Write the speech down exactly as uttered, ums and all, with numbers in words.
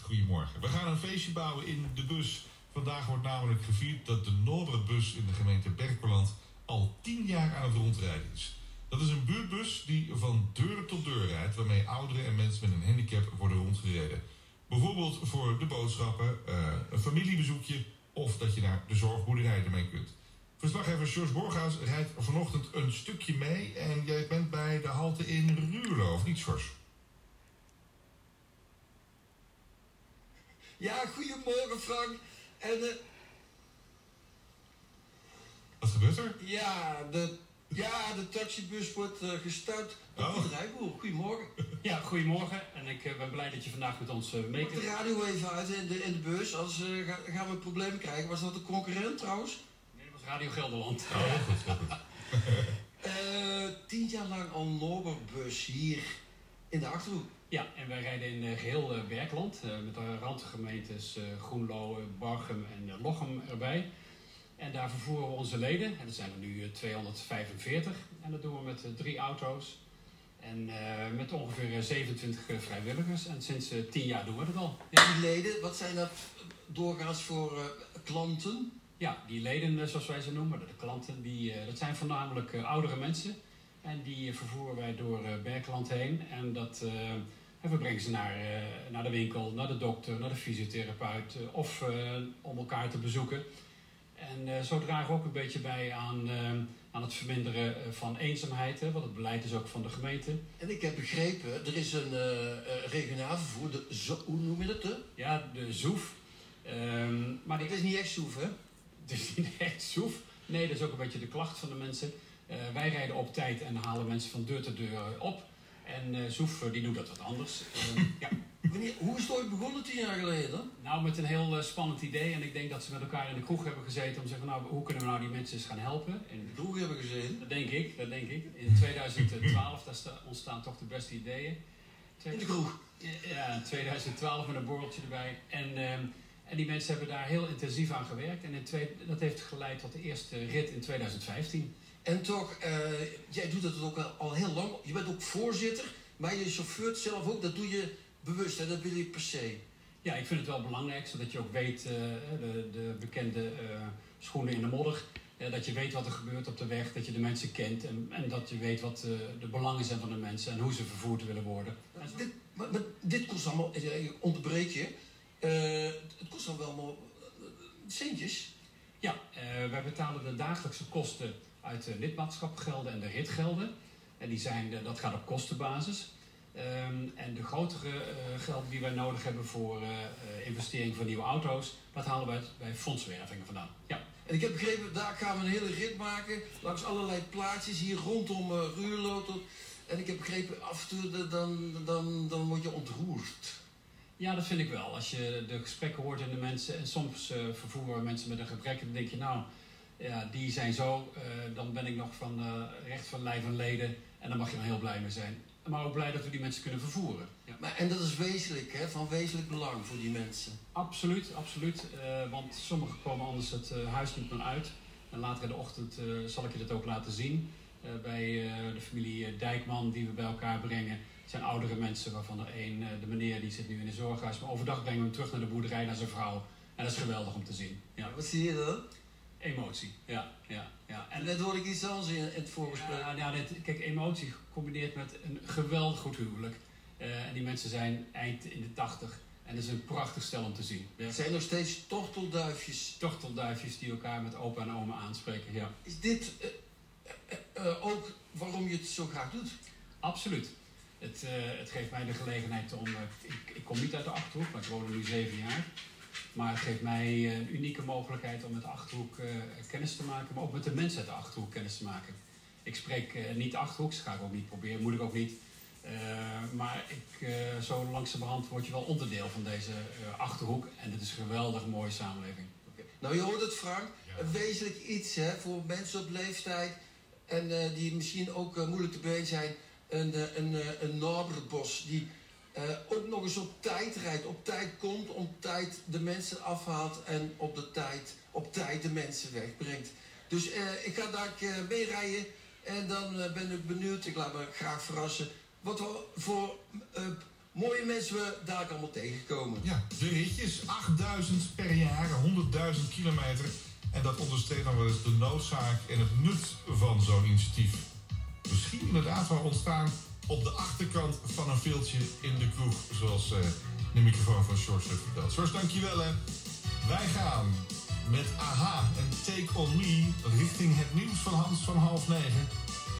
Goedemorgen. We gaan een feestje bouwen in de bus. Vandaag wordt namelijk gevierd dat de Noorderbus in de gemeente Berkelland al tien jaar aan het rondrijden is. Dat is een buurtbus die van deur tot deur rijdt, waarmee ouderen en mensen met een handicap worden rondgereden. Bijvoorbeeld voor de boodschappen, uh, een familiebezoekje of dat je naar de zorgboerderij ermee kunt. Verslaggever Sjors Borghuis rijdt vanochtend een stukje mee en jij bent bij de halte in Ruurlo, of niet, Sjors? Ja, goedemorgen Frank. En uh... Wat gebeurt er? Ja, de, ja, de taxibus wordt uh, gestuurd op Oh. de rijboer. Goedemorgen. Ja, goedemorgen. En ik uh, ben blij dat je vandaag met ons uh, mee Maak kunt. de radio even uit in de, in de bus, anders uh, ga, gaan we problemen krijgen. Was dat een concurrent trouwens? Nee, dat was Radio Gelderland. Oh, goed, heel goed. uh, tien jaar lang al Noorderbus hier in de Achterhoek. Ja, en wij rijden in uh, geheel uh, Berkelland, uh, met de randgemeentes uh, Groenlo, uh, Barchem en uh, Lochem erbij. En daar vervoeren we onze leden, en dat zijn er nu uh, tweehonderdvijfenveertig. En dat doen we met uh, drie auto's en uh, met ongeveer uh, zevenentwintig uh, vrijwilligers. En sinds uh, tien jaar doen we dat al. Ja. Die leden, wat zijn dat doorgaans voor uh, klanten? Ja, die leden, uh, zoals wij ze noemen, de klanten, die, uh, dat zijn voornamelijk uh, oudere mensen. En die uh, vervoeren wij door uh, Berkelland heen. En dat, uh, en we brengen ze naar, uh, naar de winkel, naar de dokter, naar de fysiotherapeut uh, of uh, om elkaar te bezoeken. En uh, zo dragen we ook een beetje bij aan, uh, aan het verminderen van eenzaamheid, hè, wat het beleid is ook van de gemeente. En ik heb begrepen, er is een uh, uh, regionaal vervoer, de zo, hoe noem je dat? Hè? Ja, de zoef. Um, maar die, Het is niet echt zoef, hè? Het is niet echt zoef. Nee, dat is ook een beetje de klacht van de mensen. Uh, wij rijden op tijd en halen mensen van deur tot deur op. En uh, Zoef, uh, die doet dat wat anders. Uh, ja. Wanneer, hoe is het ooit begonnen tien jaar geleden? Nou, met een heel uh, spannend idee. En ik denk dat ze met elkaar in de kroeg hebben gezeten om te zeggen, nou, hoe kunnen we nou die mensen eens gaan helpen? In de kroeg hebben gezeten. Dat denk ik, dat denk ik. In tweeduizend twaalf, daar sta, ontstaan toch de beste ideeën. In de kroeg? Ja, in tweeduizend twaalf met een borreltje erbij. En, uh, en die mensen hebben daar heel intensief aan gewerkt. En in twee, dat heeft geleid tot de eerste rit in tweeduizend vijftien. En toch, uh, jij doet dat ook al, al heel lang. Je bent ook voorzitter, maar je chauffeurt zelf ook. Dat doe je bewust, hè? Dat wil je per se. Ja, ik vind het wel belangrijk, zodat je ook weet, uh, de, de bekende uh, schoenen in de modder. Uh, dat je weet wat er gebeurt op de weg, dat je de mensen kent. En, en dat je weet wat uh, de belangen zijn van de mensen en hoe ze vervoerd willen worden. Maar dit, maar, maar dit kost allemaal, ik onderbreek je. Uh, het kost dan wel allemaal uh, centjes. Ja, uh, wij betalen de dagelijkse kosten uit de lidmaatschapgelden en de ritgelden. En die zijn, dat gaat op kostenbasis. Um, en de grotere uh, gelden die wij nodig hebben voor uh, uh, investering van nieuwe auto's, dat halen wij bij fondswervingen vandaan. Ja. En ik heb begrepen, daar gaan we een hele rit maken, langs allerlei plaatsjes hier rondom uh, Ruurlo. Tot, en ik heb begrepen, af en toe dan, dan, dan word je ontroerd. Ja, dat vind ik wel. Als je de gesprekken hoort in de mensen, en soms uh, vervoeren mensen met een gebrek, en dan denk je, nou, ja, die zijn zo, uh, dan ben ik nog van uh, recht van lijf en leden, en daar mag je dan heel blij mee zijn. Maar ook blij dat we die mensen kunnen vervoeren. Ja. Maar, en dat is wezenlijk, hè? Van wezenlijk belang voor die mensen. Absoluut, absoluut. Uh, want sommigen komen anders het uh, huis niet meer uit. En later in de ochtend uh, zal ik je dat ook laten zien. Uh, bij uh, de familie Dijkman die we bij elkaar brengen. Het zijn oudere mensen waarvan er één, uh, de meneer die zit nu in een zorghuis. Maar overdag brengen we hem terug naar de boerderij, naar zijn vrouw. En dat is geweldig om te zien. Ja. Wat zie je dan? Emotie, ja. ja, ja. En net hoorde ik iets anders in, in het voorgesprek. Ja, ja, dit, kijk, emotie gecombineerd met een geweldig goed huwelijk. Uh, en die mensen zijn eind in de tachtig. En dat is een prachtig stel om te zien. Ja. Het zijn nog steeds tortelduifjes. Tortelduifjes die elkaar met opa en oma aanspreken, ja. Is dit uh, uh, uh, ook waarom je het zo graag doet? Absoluut. Het, uh, het geeft mij de gelegenheid om... Uh, ik, ik kom niet uit de Achterhoek, maar ik woon er nu zeven jaar. Maar het geeft mij een unieke mogelijkheid om met de Achterhoek uh, kennis te maken. Maar ook met de mensen uit de Achterhoek kennis te maken. Ik spreek uh, niet Achterhoeks, ga ik ook niet proberen, moet ik ook niet. Uh, maar ik, uh, zo langzamerhand word je wel onderdeel van deze uh, Achterhoek. En het is een geweldig mooie samenleving. Okay. Nou, je hoort het, Frank. Ja. Wezenlijk iets hè, voor mensen op leeftijd. En uh, die misschien ook uh, moeilijk te been zijn. Een, uh, een, uh, een Noorderbus die uh, ook nog eens op tijd rijdt. Op tijd komt, op tijd de mensen afhaalt. En op, de tijd, op tijd de mensen wegbrengt. Dus uh, ik ga daar uh, mee rijden. En dan uh, ben ik benieuwd, ik laat me graag verrassen. Wat we voor uh, mooie mensen we daar allemaal tegenkomen. Ja, de ritjes, achtduizend per jaar, honderdduizend kilometer. En dat onderstreept dan wel eens de noodzaak en het nut van zo'n initiatief. Misschien inderdaad wel ontstaan op de achterkant van een veeltje in de kroeg, zoals uh, de microfoon van George vertelt. George, dankjewel hè. Wij gaan met A H en Take On Me richting het nieuws van Hans van half negen.